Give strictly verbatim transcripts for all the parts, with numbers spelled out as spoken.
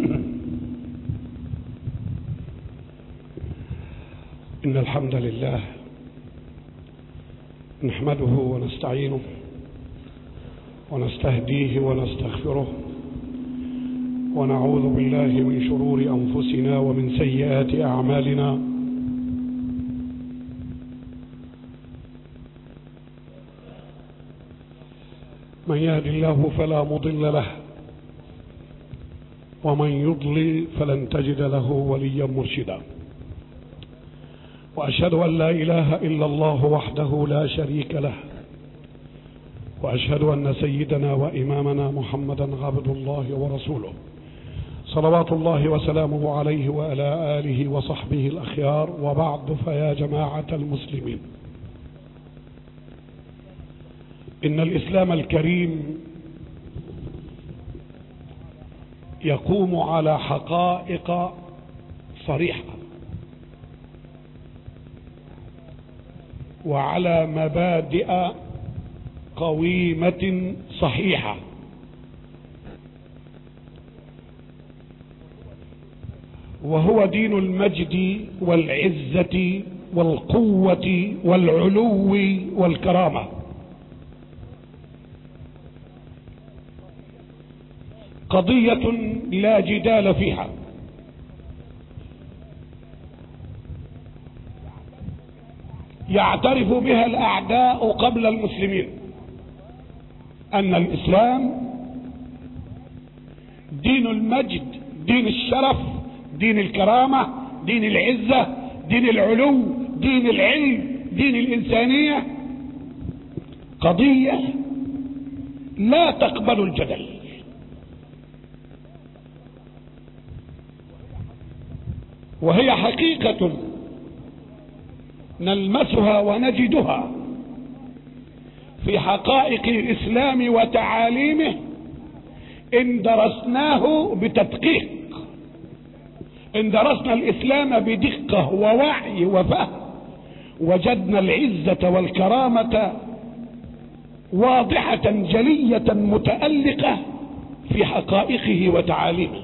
إن الحمد لله نحمده ونستعينه ونستهديه ونستغفره ونعوذ بالله من شرور أنفسنا ومن سيئات أعمالنا. من يهد الله فلا مضل له ومن يضلل فلن تجد له وليا مرشدا، وأشهد أن لا إله إلا الله وحده لا شريك له، وأشهد أن سيدنا وإمامنا محمدا عبد الله ورسوله صلوات الله وسلامه عليه وعلى آله وصحبه الأخيار. وبعد، فيا جماعة المسلمين، إن الإسلام الكريم يقوم على حقائق صريحة وعلى مبادئ قويمة صحيحة، وهو دين المجد والعزة والقوة والعلو والكرامة. قضية لا جدال فيها، يعترف بها الأعداء قبل المسلمين، أن الإسلام دين المجد، دين الشرف، دين الكرامة، دين العزة، دين العلو، دين العلم، دين الإنسانية. قضية لا تقبل الجدل، وهي حقيقة نلمسها ونجدها في حقائق الإسلام وتعاليمه إن درسناه بتدقيق، إن درسنا الإسلام بدقة ووعي وفهم، وجدنا العزة والكرامة واضحة جلية متألقة في حقائقه وتعاليمه،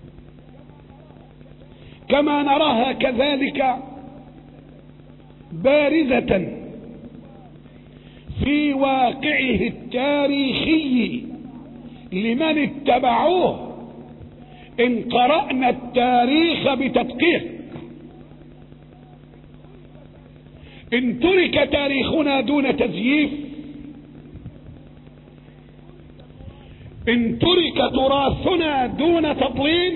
كما نراها كذلك بارزة في واقعه التاريخي لمن اتبعوه إن قرأنا التاريخ بتدقيق. إن ترك تاريخنا دون تزييف، إن ترك تراثنا دون تضليل،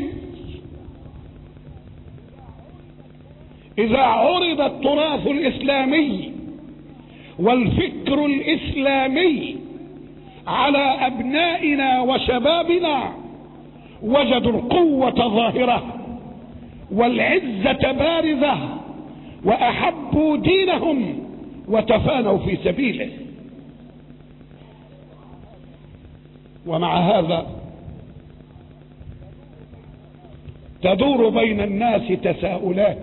إذا عرض التراث الإسلامي والفكر الإسلامي على أبنائنا وشبابنا، وجدوا القوة ظاهرة والعزة بارزة، وأحبوا دينهم وتفانوا في سبيله. ومع هذا تدور بين الناس تساؤلات،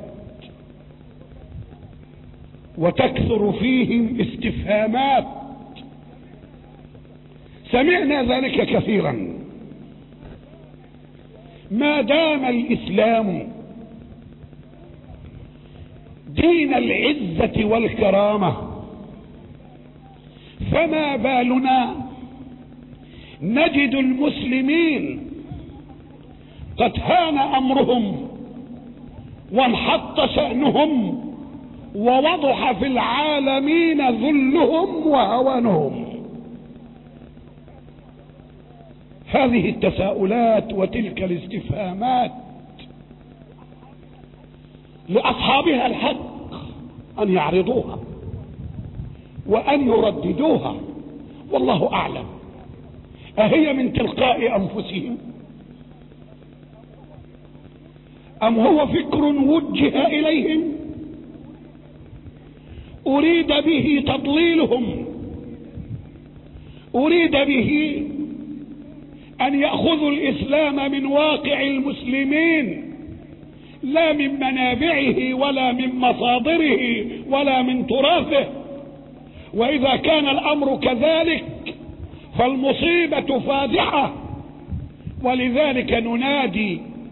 وتكثر فيهم استفهامات، سمعنا ذلك كثيرا. ما دام الإسلام دين العزة والكرامة، فما بالنا نجد المسلمين قد هان أمرهم وانحط شأنهم ووضح في العالمين ذلهم وهوانهم؟ هذه التساؤلات وتلك الاستفهامات لأصحابها الحق أن يعرضوها وأن يرددوها، والله أعلم. أهي من تلقاء أنفسهم أم هو فكر وجه إليهم أريد به تضليلهم، أريد به أن يأخذوا الإسلام من واقع المسلمين، لا من منابعه ولا من مصادره ولا من تراثه؟ وإذا كان الأمر كذلك فالمصيبة فادحة. ولذلك ننادي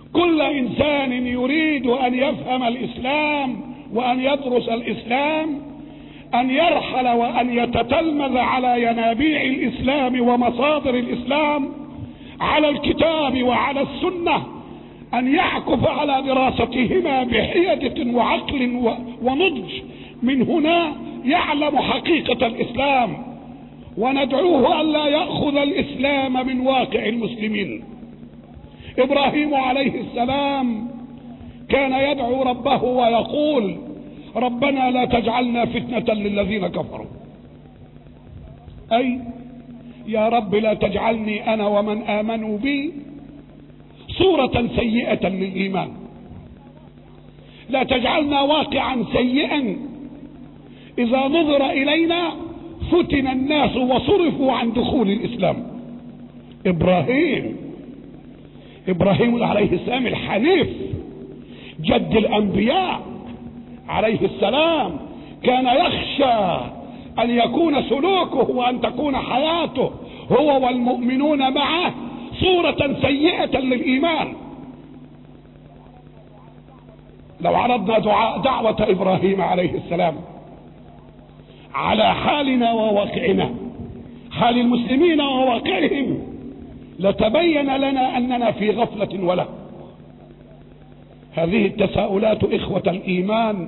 كل إنسان يريد أن يفهم الإسلام وأن يدرس الإسلام أن يرحل وأن يتتلمذ على ينابيع الإسلام ومصادر الإسلام، على الكتاب وعلى السنة، أن يعكف على دراستهما بحيادة وعقل ونضج. من هنا يعلم حقيقة الإسلام، وندعوه ألا يأخذ الإسلام من واقع المسلمين. إبراهيم عليه السلام كان يدعو ربه ويقول: ربنا لا تجعلنا فتنة للذين كفروا، أي يا رب لا تجعلني أنا ومن آمنوا بي صورة سيئة للإيمان، لا تجعلنا واقعا سيئا إذا نظر إلينا فتن الناس وصرفوا عن دخول الإسلام. إبراهيم إبراهيم عليه السلام الحنيف جد الأنبياء عليه السلام كان يخشى أن يكون سلوكه وأن تكون حياته هو والمؤمنون معه صورة سيئة للإيمان. لو عرضنا دعاء دعوة إبراهيم عليه السلام على حالنا وواقعنا، حال المسلمين وواقعهم، لتبين لنا أننا في غفلة وله. هذه التساؤلات إخوة الإيمان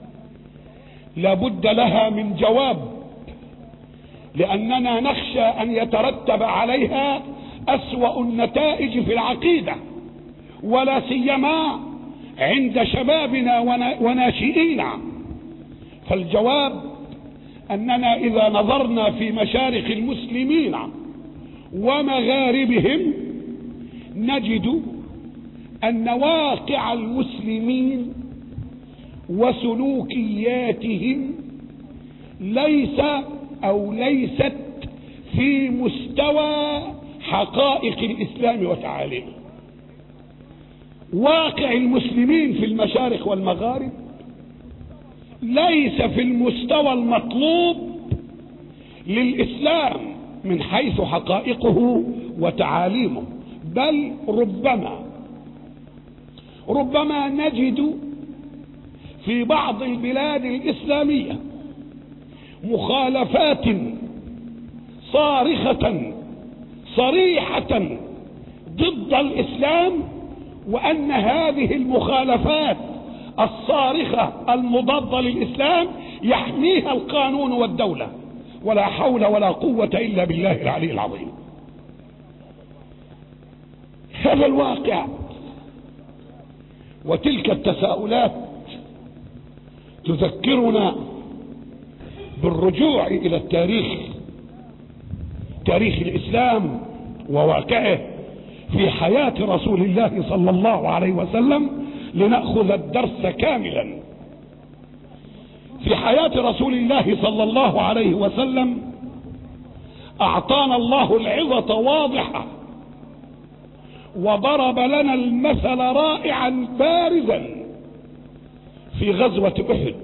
لابد لها من جواب، لأننا نخشى أن يترتب عليها أسوأ النتائج في العقيدة، ولا سيما عند شبابنا وناشئينا. فالجواب أننا إذا نظرنا في مشارق المسلمين ومغاربهم نجد أن واقع المسلمين وسلوكياتهم ليس أو ليست في مستوى حقائق الإسلام وتعاليمه. واقع المسلمين في المشارق والمغارب ليس في المستوى المطلوب للإسلام من حيث حقائقه وتعاليمه، بل ربما ربما نجد في بعض البلاد الإسلامية مخالفات صارخة صريحة ضد الإسلام، وأن هذه المخالفات الصارخة المضادة للإسلام يحميها القانون والدولة، ولا حول ولا قوة إلا بالله العلي العظيم. هذا الواقع وتلك التساؤلات تذكرنا بالرجوع إلى التاريخ، تاريخ الإسلام وواقعه في حياة رسول الله صلى الله عليه وسلم، لنأخذ الدرس كاملا. في حياة رسول الله صلى الله عليه وسلم أعطانا الله العظة واضحة، وضرب لنا المثل رائعا بارزا في غزوة أحد،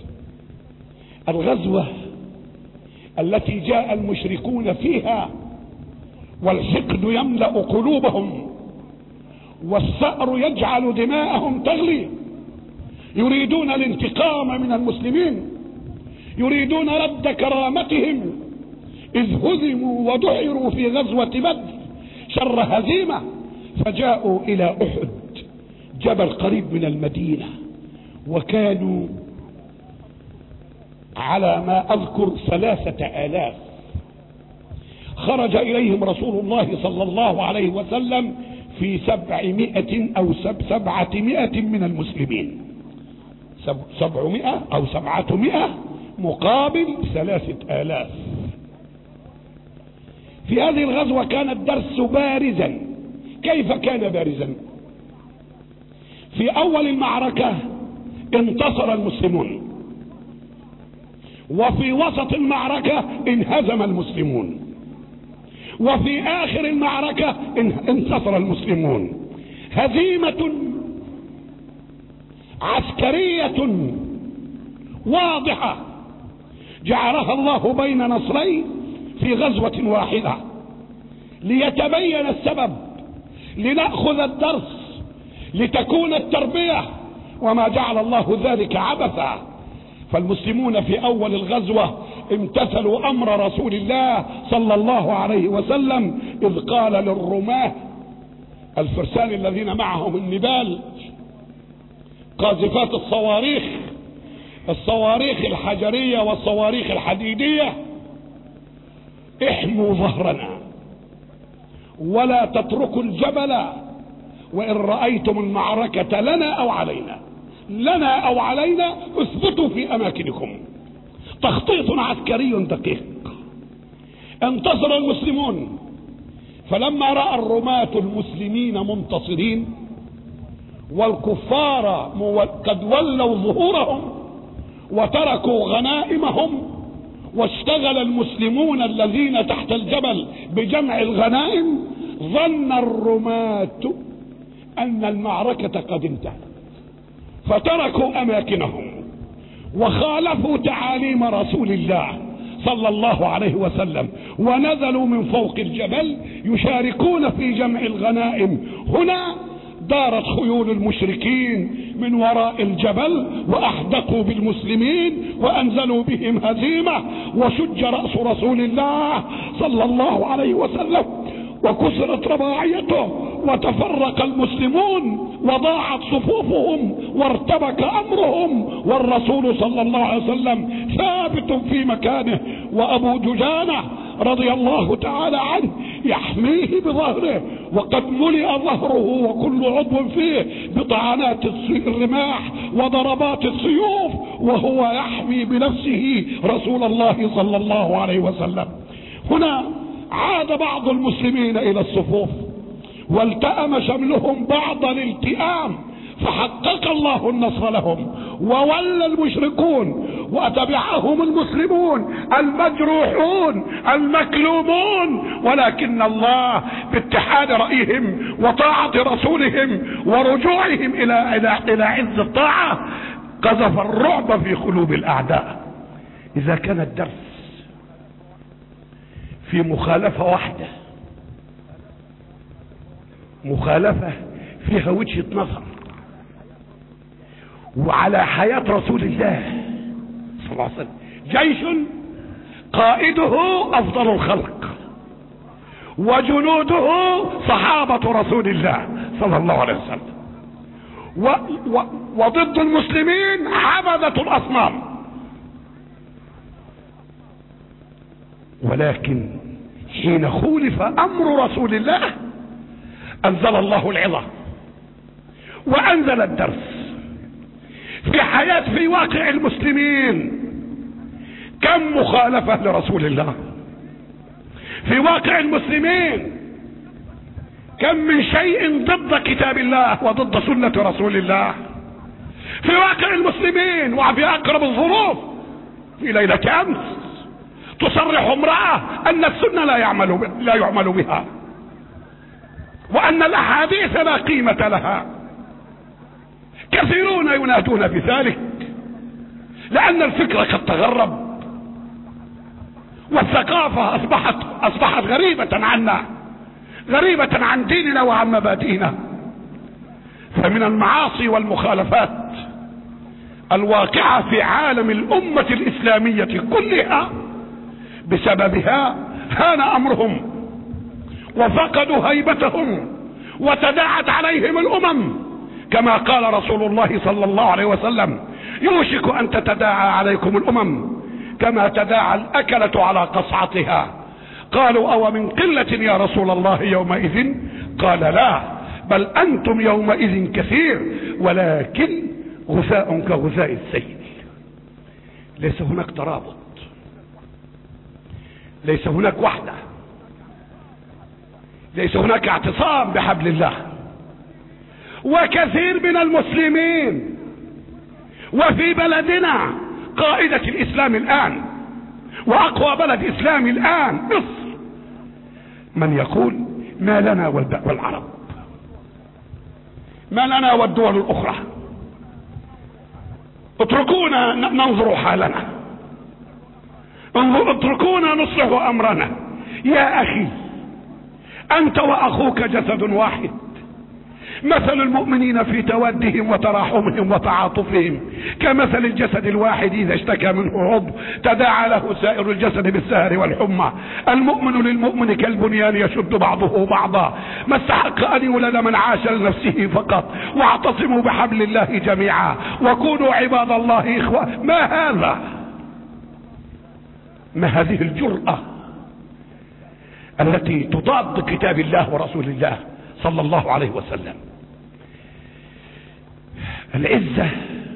الغزوة التي جاء المشركون فيها والحقد يملأ قلوبهم والثأر يجعل دماءهم تغلي، يريدون الانتقام من المسلمين، يريدون رد كرامتهم، إذ هزموا ودحروا في غزوة بدر شر هزيمة، فجاءوا إلى أحد جبل قريب من المدينة، وكانوا على ما أذكر ثلاثة آلاف. خرج إليهم رسول الله صلى الله عليه وسلم في سبعمائة أو سب سبعمائة من المسلمين، سب سبعمائة أو سبعمائة مقابل ثلاثة آلاف. في هذه الغزوة كان الدرس بارزا. كيف كان بارزا؟ في أول المعركة انتصر المسلمون، وفي وسط المعركة انهزم المسلمون، وفي آخر المعركة انتصر المسلمون. هزيمة عسكرية واضحة جعلها الله بين نصرين في غزوة واحدة، ليتبين السبب، لنأخذ الدرس، لتكون التربية، وما جعل الله ذلك عبثا. فالمسلمون في اول الغزوة امتثلوا امر رسول الله صلى الله عليه وسلم اذ قال للرماة الفرسان الذين معهم النبال قاذفات الصواريخ، الصواريخ الحجرية والصواريخ الحديدية: احموا ظهرنا ولا تتركوا الجبل وإن رأيتم المعركة لنا أو علينا، لنا أو علينا اثبتوا في أماكنكم. تخطيط عسكري دقيق. انتصر المسلمون، فلما رأى الرماة المسلمين منتصرين والكفار قد ولوا ظهورهم وتركوا غنائمهم، واشتغل المسلمون الذين تحت الجبل بجمع الغنائم، ظن الرماة أن المعركة قد انتهت، فتركوا أماكنهم وخالفوا تعاليم رسول الله صلى الله عليه وسلم، ونزلوا من فوق الجبل يشاركون في جمع الغنائم. هنا دارت خيول المشركين من وراء الجبل وأحدقوا بالمسلمين وأنزلوا بهم هزيمة، وشج رأس رسول الله صلى الله عليه وسلم وكسرت رباعيته وتفرق المسلمون وضاعت صفوفهم وارتبك أمرهم، والرسول صلى الله عليه وسلم ثابت في مكانه، وأبو دجانة رضي الله تعالى عنه يحميه بظهره، وقد ملئ ظهره وكل عضو فيه بطعنات الرماح وضربات السيوف، وهو يحمي بنفسه رسول الله صلى الله عليه وسلم. هنا عاد بعض المسلمين إلى الصفوف والتأم شملهم بعض الالتئام، فحقق الله النصر لهم وولى المشركون وتبعهم المسلمون المجروحون المكلومون، ولكن الله باتحاد رأيهم وطاعة رسولهم ورجوعهم إلى إلى إلى عز الطاعة قذف الرعب في قلوب الأعداء. إذا كان الدرس في مخالفة واحدة، مخالفة فيها وجهة نظر وعلى حياة رسول الله صلى الله عليه وسلم، جيش قائده أفضل الخلق وجنوده صحابة رسول الله صلى الله عليه وسلم، و و وضد المسلمين عبدة الأصنام. ولكن حين خولف أمر رسول الله أنزل الله العظة وأنزل الدرس في حياة في واقع المسلمين. كم مخالفة لرسول الله في واقع المسلمين، كم من شيء ضد كتاب الله وضد سنة رسول الله في واقع المسلمين وفي أقرب الظروف. في ليلة أمس تصرح امرأة أن السنة لا يعمل لا يعمل بها، وأن الأحاديث لا قيمة لها. كثيرون ينادون بذلك لأن الفكر قد تغرب والثقافة أصبحت أصبحت غريبة عنا، غريبة عن ديننا وعن مبادئنا. فمن المعاصي والمخالفات الواقعة في عالم الأمة الإسلامية كلها بسببها هان أمرهم وفقدوا هيبتهم وتداعت عليهم الأمم، كما قال رسول الله صلى الله عليه وسلم: يوشك أن تتداعى عليكم الأمم كما تداعى الأكلة على قصعتها. قالوا: أو من قلة يا رسول الله يومئذ؟ قال: لا، بل أنتم يومئذ كثير ولكن غثاء كغثاء السيل. ليس هناك ترابط، ليس هناك وحدة، ليس هناك اعتصام بحبل الله. وكثير من المسلمين وفي بلدنا قائدة الإسلام الآن وأقوى بلد إسلامي الآن مصر من يقول: ما لنا والعرب، ما لنا والدول الأخرى، اتركونا ننظر حالنا، اتركونا نصلح أمرنا. يا أخي، أنت وأخوك جسد واحد، مثل المؤمنين في تودهم وتراحمهم وتعاطفهم كمثل الجسد الواحد إذا اشتكى منه عضو تداعى له سائر الجسد بالسهر والحمى. المؤمن للمؤمن كالبنيان يشد بعضه بعضا. ما استحق أن يولد من عاش لنفسه فقط. واعتصموا بحبل الله جميعا وكونوا عباد الله إخوة. ما هذا؟ ما هذه الجرأة التي تضاد كتاب الله ورسول الله صلى الله عليه وسلم؟ العزة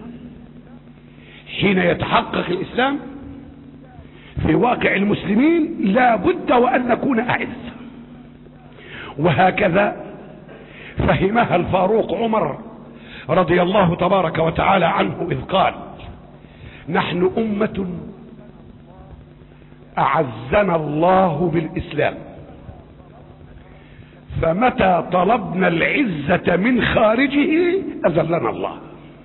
حين يتحقق الإسلام في واقع المسلمين لا بد وأن نكون أعز. وهكذا فهمها الفاروق عمر رضي الله تبارك وتعالى عنه إذ قال: نحن أمة أعزنا الله بالإسلام، فمتى طلبنا العزة من خارجه أذلنا الله.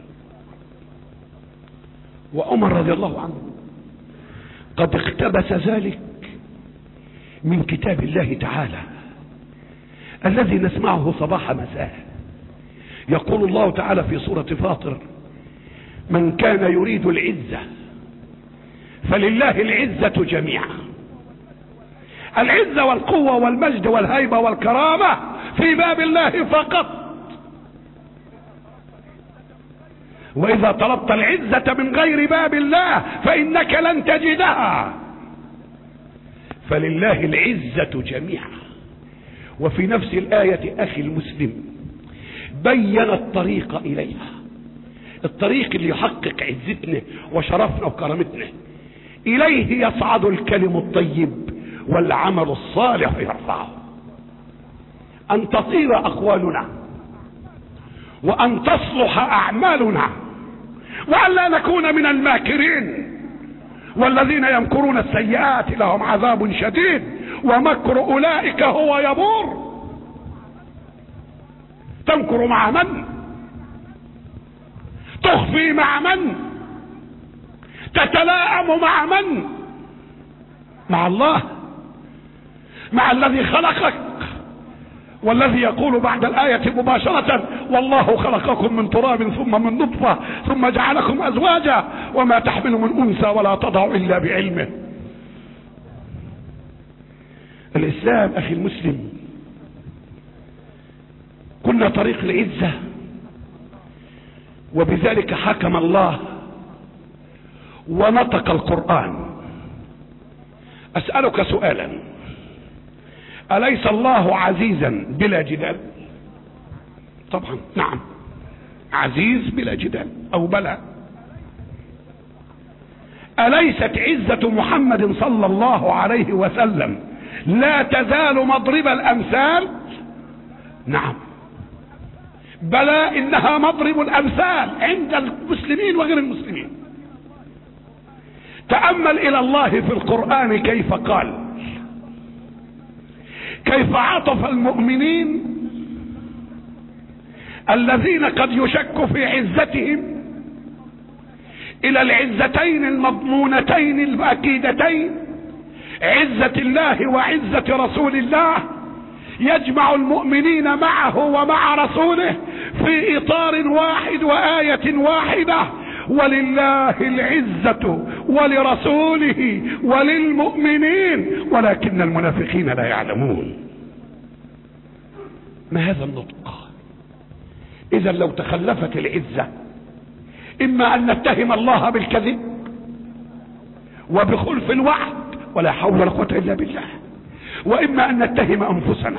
وعمر رضي الله عنه قد اقتبس ذلك من كتاب الله تعالى الذي نسمعه صباح مساء. يقول الله تعالى في سورة فاطر: من كان يريد العزة فلله العزة جميعا. العزة والقوة والمجد والهيبة والكرامة في باب الله فقط. وإذا طلبت العزة من غير باب الله فإنك لن تجدها. فلله العزة جميعا. وفي نفس الآية أخي المسلم بين الطريق إليها، الطريق اللي يحقق عزتنا وشرفنا وكرامتنا. إليه يصعد الكلم الطيب والعمل الصالح يرفعه. أن تصير أقوالنا وأن تصلح أعمالنا وأن لا نكون من الماكرين. والذين يمكرون السيئات لهم عذاب شديد ومكر أولئك هو يبور. تمكر مع من؟ تخفي مع من؟ تتلاءم مع من؟ مع الله، مع الذي خلقك والذي يقول بعد الآية مباشرة: والله خلقكم من تراب ثم من نطفة ثم جعلكم أزواجا وما تحمل من أنثى ولا تضع إلا بعلمه. الإسلام أخي المسلم كنا طريق العزة، وبذلك حكم الله ونطق القرآن. أسألك سؤالا: أليس الله عزيزا بلا جدال؟ طبعا نعم، عزيز بلا جدال أو بلى. أليست عزة محمد صلى الله عليه وسلم لا تزال مضرب الأمثال؟ نعم بلى، إنها مضرب الأمثال عند المسلمين وغير المسلمين. تأمل إلى الله في القرآن كيف قال، كيف عطف المؤمنين الذين قد يشك في عزتهم إلى العزتين المضمونتين الأكيدتين، عزة الله وعزة رسول الله. يجمع المؤمنين معه ومع رسوله في إطار واحد وآية واحدة: ولله العزة ولرسوله وللمؤمنين ولكن المنافقين لا يعلمون. ما هذا النطق؟ إذا لو تخلفت العزة إما أن نتهم الله بالكذب وبخلف الوعد ولا حول ولا قوة إلا بالله، وإما أن نتهم أنفسنا.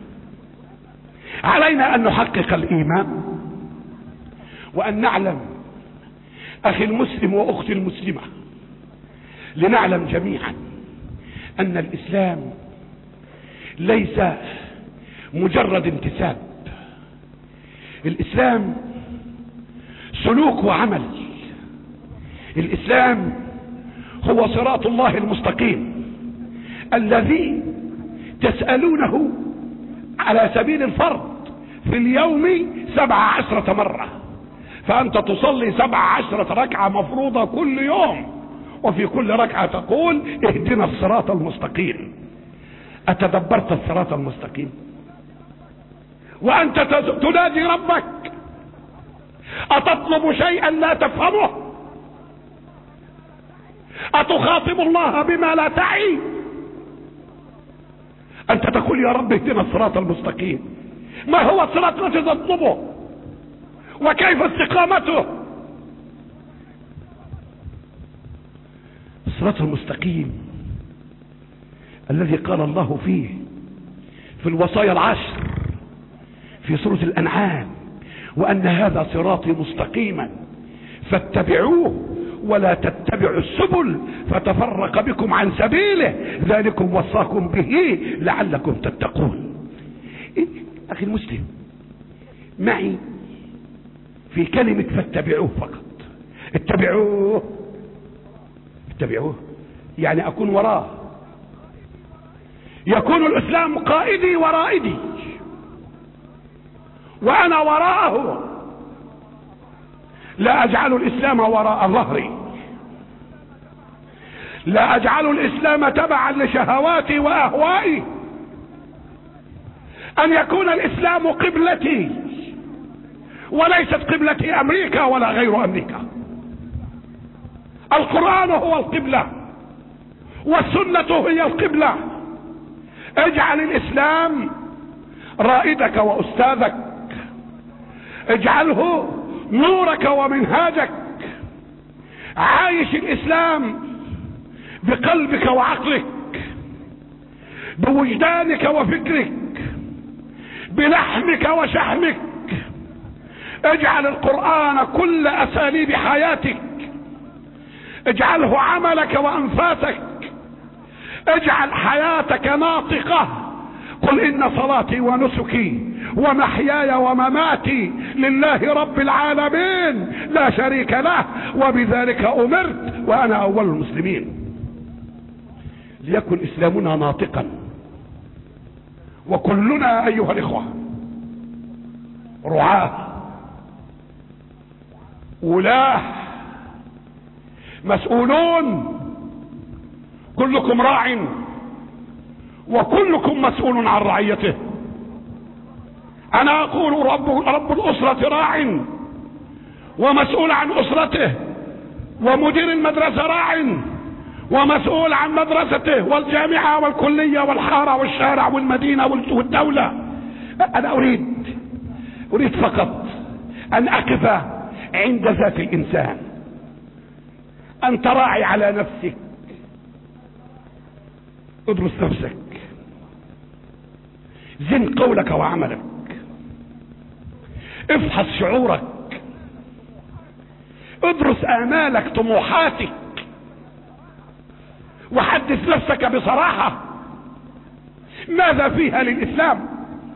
علينا أن نحقق الإيمان وأن نعلم أخي المسلم وأختي المسلمة، لنعلم جميعا أن الإسلام ليس مجرد انتساب. الإسلام سلوك وعمل. الإسلام هو صراط الله المستقيم الذي تسألونه على سبيل الفرض في اليوم سبع عشرة مرة، فأنت تصلي سبع عشرة ركعة مفروضة كل يوم، وفي كل ركعة تقول: اهدنا الصراط المستقيم. أتدبرت الصراط المستقيم؟ وأنت تنادي ربك؟ أتطلب شيئا لا تفهمه؟ أتخاطب الله بما لا تعي؟ أنت تقول يا رب اهدنا الصراط المستقيم. ما هو الصراط الذي تطلبه؟ وكيف استقامته؟ الصراط المستقيم الذي قال الله فيه في الوصايا العشر في سورة الأنعام: وأن هذا صراطي مستقيما فاتبعوه ولا تتبعوا السبل فتفرق بكم عن سبيله ذلكم وصاكم به لعلكم تتقون. إيه؟ أخي المسلم، معي في كلمة فاتبعوه فقط. اتبعوه اتبعوه يعني أكون وراه، يكون الإسلام قائدي ورائدي وأنا وراءه، لا أجعل الإسلام وراء ظهري، لا أجعل الإسلام تبعا لشهواتي وأهوائي، أن يكون الإسلام قبلتي وليست قبلتي أمريكا ولا غير أمريكا. القرآن هو القبلة والسنة هي القبلة. اجعل الإسلام رائدك وأستاذك، اجعله نورك ومنهاجك، عايش الإسلام بقلبك وعقلك، بوجدانك وفكرك، بلحمك وشحمك. اجعل القرآن كل أساليب حياتك، اجعله عملك وأنفاسك، اجعل حياتك ناطقة. قل إن صلاتي ونسكي ومحياي ومماتي لله رب العالمين لا شريك له وبذلك أمرت وأنا أول المسلمين. ليكن إسلامنا ناطقا، وكلنا أيها الإخوة رعاة ولاة مسؤولون، كلكم راع وكلكم مسؤول عن رعيته. أنا أقول رب, رب الأسرة راع ومسؤول عن أسرته، ومدير المدرسة راع ومسؤول عن مدرسته والجامعة والكلية والحارة والشارع والمدينة والدولة. أنا أريد أريد فقط أن أقف عند ذات الإنسان. أنت راعي على نفسك، ادرس نفسك، زن قولك وعملك، افحص شعورك، ادرس آمالك طموحاتك، وحدث نفسك بصراحة. ماذا فيها للإسلام؟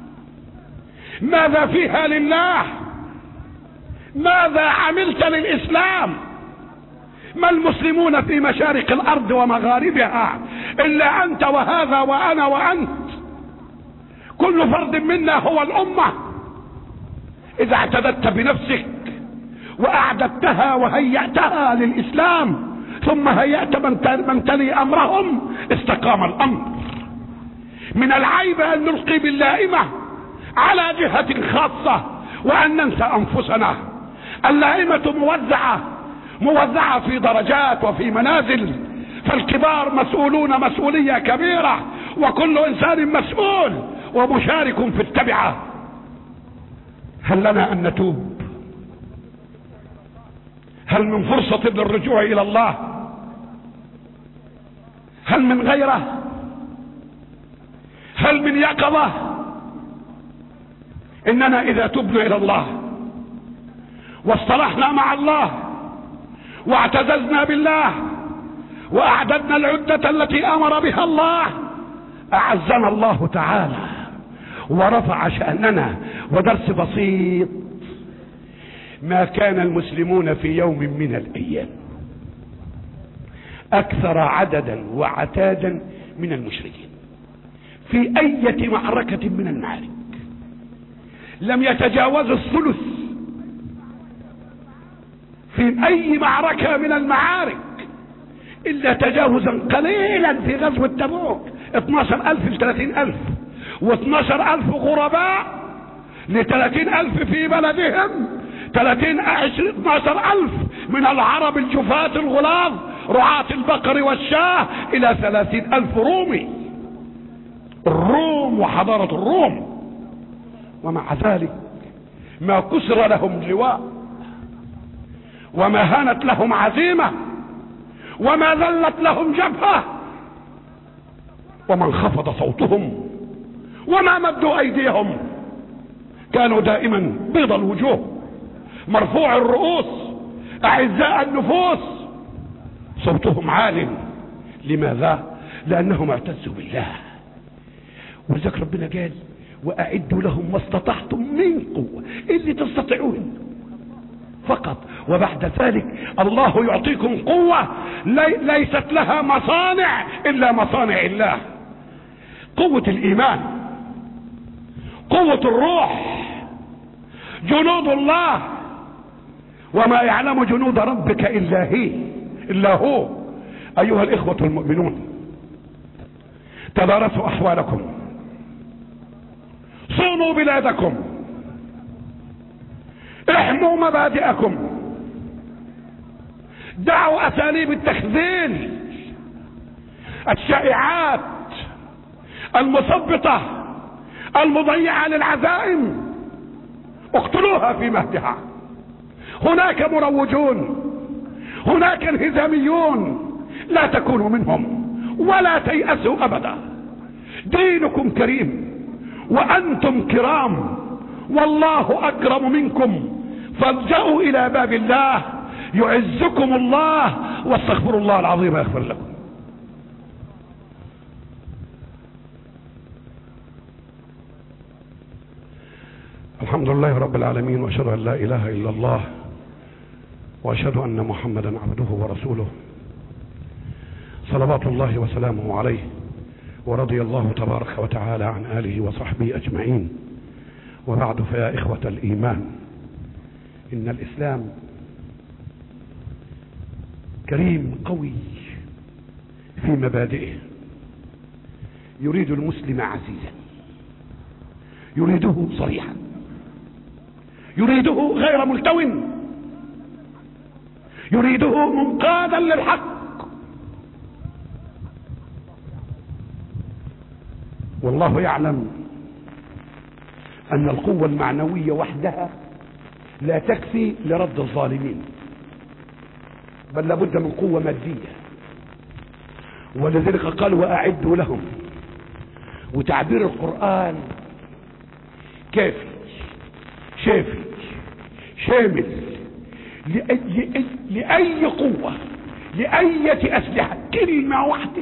ماذا فيها لله؟ ماذا عملت للإسلام؟ ما المسلمون في مشارق الأرض ومغاربها إلا أنت وهذا وأنا وأنت، كل فرد منا هو الأمة. إذا اعتددت بنفسك وأعددتها وهيأتها للإسلام ثم هيأت من تلي أمرهم استقام الأمر. من العيب أن نلقي باللائمة على جهة خاصة وأن ننسى أنفسنا. اللائمة موزعة موزعة في درجات وفي منازل، فالكبار مسؤولون مسؤولية كبيرة، وكل إنسان مسؤول ومشارك في التبعة. هل لنا أن نتوب؟ هل من فرصة للرجوع إلى الله؟ هل من غيره؟ هل من يقظة؟ إننا إذا تبنا إلى الله واصطلحنا مع الله واعتززنا بالله واعددنا العدة التي امر بها الله، اعزنا الله تعالى ورفع شأننا. ودرس بسيط: ما كان المسلمون في يوم من الايام اكثر عددا وعتادا من المشركين في اية معركة من المعارك، لم يتجاوزوا الثلث في اي معركة من المعارك الا تجاوزا قليلا في غزوة تبوك، اثناشر الف ل ثلاثين الف، واثناشر الف غرباء لثلاثين ألف في بلدهم، ثلاثين اثناشر ألف من العرب الجفاة الغلاظ رعاة البقر والشاه إلى ثلاثين ألف رومي. الروم وحضارة الروم، ومع ذلك ما كسر لهم لواء، وما هانت لهم عزيمة، وما ذلت لهم جبهة، وما انخفض صوتهم، وما مدوا أيديهم. كانوا دائما بيض الوجوه، مرفوع الرؤوس، أعزاء النفوس، صوتهم عال. لماذا؟ لأنهم اعتزوا بالله. ولذلك ربنا قال وأعدوا لهم ما استطعتم من قوة، اللي تستطيعون فقط. وبعد ذلك الله يعطيكم قوة لي ليست لها مصانع إلا مصانع الله. قوة الإيمان، قوة الروح، جنود الله. وما يعلم جنود ربك إلا هي إلا هو. أيها الإخوة المؤمنون، تدارسوا أحوالكم، صونوا بلادكم، احموا مبادئكم، دعوا أساليب التخذيل، الشائعات المثبطة المضيعة للعزائم، اقتلوها في مهدها. هناك مروجون، هناك انهزاميون، لا تكونوا منهم ولا تيأسوا أبدا. دينكم كريم وأنتم كرام، والله أكرم منكم، فالجأوا إلى باب الله يعزكم الله، واستغفروا الله العظيم يغفر لكم. الحمد لله رب العالمين، وأشهد أن لا إله إلا الله، وأشهد أن محمدا عبده ورسوله، صلوات الله وسلامه عليه. ورضي الله تبارك وتعالى عن آله وصحبه أجمعين. وبعد، فيا إخوة الإيمان، إن الإسلام كريم قوي في مبادئه، يريد المسلم عزيزا، يريده صريحا، يريده غير ملتو، يريده منقادا للحق. والله يعلم أن القوة المعنوية وحدها لا تكفي لرد الظالمين، بل لابد من قوة مادية. ولذلك قال وأعدوا لهم. وتعبير القرآن كافي شافي شامل لأي, لأي قوة، لأية أسلحة. كلمة واحدة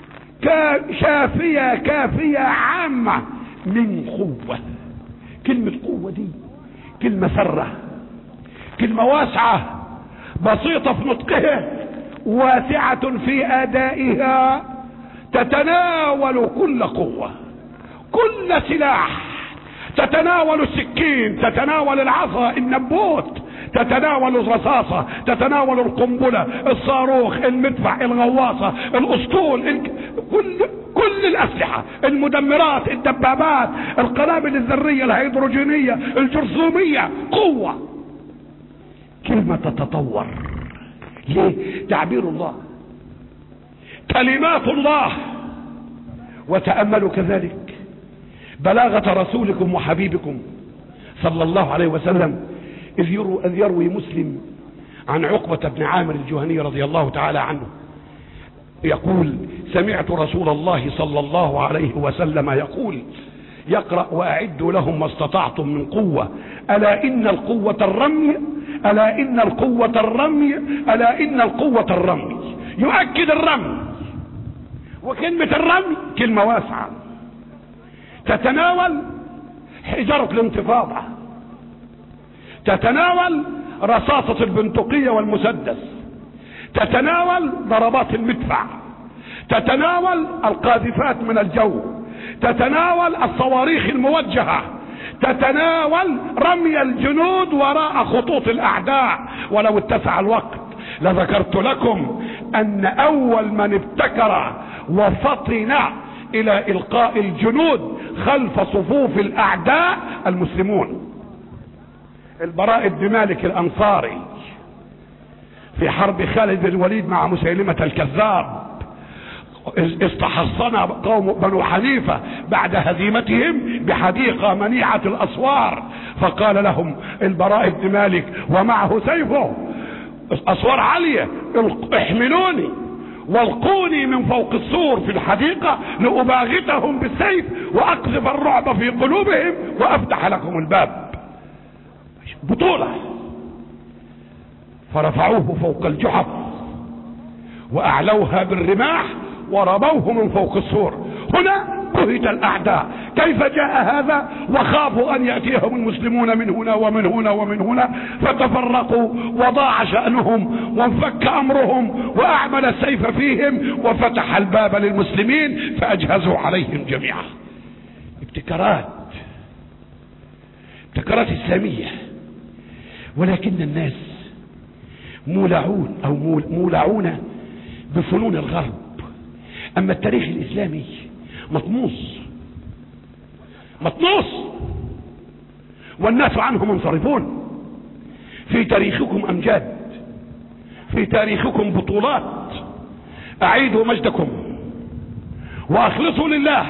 شافية كافية عامة من قوة. كلمة قوة دي كلمة سرة، كلمة واسعة، بسيطة في نطقها، واسعة في أدائها، تتناول كل قوة، كل سلاح، تتناول السكين، تتناول العصا، النبوت، تتناول الرصاصة، تتناول القنبلة، الصاروخ، المدفع، الغواصة، الأسطول، ال... كل كل الأسلحة، المدمرات، الدبابات، القنابل الذرية، الهيدروجينية، الجرثومية. قوة. كلمة تتطور. ليه؟ تعبير الله، كلمات الله. وتأملوا كذلك بلاغة رسولكم وحبيبكم صلى الله عليه وسلم، إذ يروي, إذ يروي مسلم عن عقبة بن عامر الجهني رضي الله تعالى عنه يقول سمعت رسول الله صلى الله عليه وسلم يقول يقرأ وأعدوا لهم ما استطعتم من قوة، ألا إن القوة الرمي، ألا إن القوة الرمي، ألا إن القوة الرمي. يؤكد الرمي، وكلمة الرمي كلمة واسعة تتناول حجرة الانتفاضة، تتناول رصاصة البندقية والمسدس، تتناول ضربات المدفع، تتناول القاذفات من الجو، تتناول الصواريخ الموجهة، تتناول رمي الجنود وراء خطوط الأعداء. ولو اتسع الوقت لذكرت لكم أن أول من ابتكر وفطن الى القاء الجنود خلف صفوف الاعداء المسلمون. البراء بن مالك الانصاري في حرب خالد بن الوليد مع مسيلمة الكذاب استحصن قوم بنو حنيفة بعد هزيمتهم بحديقة منيعة الاسوار، فقال لهم البراء بن مالك ومعه سيفه اسوار عالية احملوني والقوني من فوق السور في الحديقة لأباغتهم بالسيف واقذف الرعب في قلوبهم وافتح لكم الباب. بطولة. فرفعوه فوق الجحف واعلوها بالرماح ورموه من فوق السور. هنا بهت الاعداء، كيف جاء هذا؟ وخافوا ان يأتيهم المسلمون من هنا ومن هنا ومن هنا، فتفرقوا وضاع شأنهم وانفك امرهم واعمل السيف فيهم وفتح الباب للمسلمين فاجهزوا عليهم جميعا. ابتكارات ابتكارات اسلامية، ولكن الناس مولعون او مولعون بفنون الغرب. اما التاريخ الاسلامي مطموس مطموس والناس عنه منصرفون. في تاريخكم امجاد، في تاريخكم بطولات. اعيدوا مجدكم واخلصوا لله،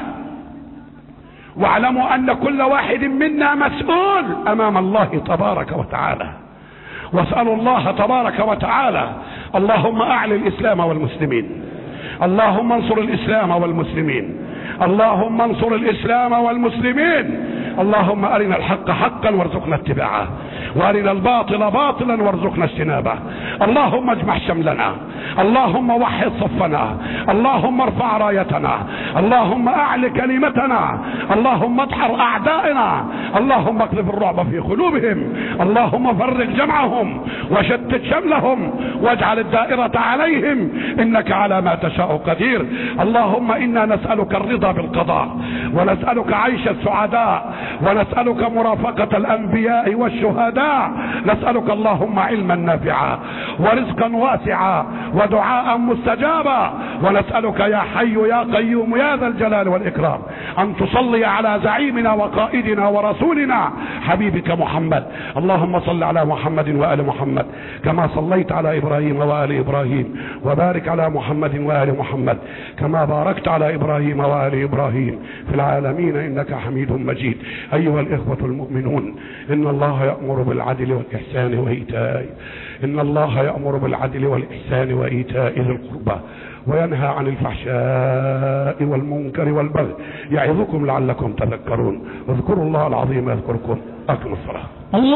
واعلموا ان كل واحد منا مسؤول امام الله تبارك وتعالى. واسألوا الله تبارك وتعالى اللهم اعل الاسلام والمسلمين، اللهم انصر الاسلام والمسلمين، اللهم انصر الاسلام والمسلمين، اللهم ارنا الحق حقا وارزقنا اتباعه، وارنا الباطل باطلا وارزقنا اجتنابه. اللهم اجمع شملنا، اللهم وحد صفنا، اللهم ارفع رايتنا، اللهم اعل كلمتنا، اللهم ادحر اعدائنا، اللهم اقذف الرعب في قلوبهم، اللهم فرق جمعهم وشتت شملهم واجعل الدائرة عليهم، انك على ما تشاء قدير. اللهم انا نسألك الرضا بالقضاء، ونسألك عيش السعداء، ونسألك مرافقة الانبياء والشهداء، نسألك اللهم علما نافعا ورزقا واسعا ودعاء مستجابا، ونسألك يا حي يا قيوم يا ذا الجلال والإكرام أن تصلي على زعيمنا وقائدنا ورسولنا حبيبك محمد. اللهم صل على محمد وآل محمد كما صليت على إبراهيم وآل إبراهيم، وبارك على محمد وآل محمد كما باركت على إبراهيم وآل إبراهيم في العالمين إنك حميد مجيد. أيها الإخوة المؤمنون، إن الله يأمر بالعدل والإحسان وإيتاء إن الله يأمر بالعدل والإحسان وإيتاء ذي القربى وينهى عن الفحشاء والمنكر والبغي يعظكم لعلكم تذكرون. اذكروا الله العظيم يذكركم. أقم الصلاة.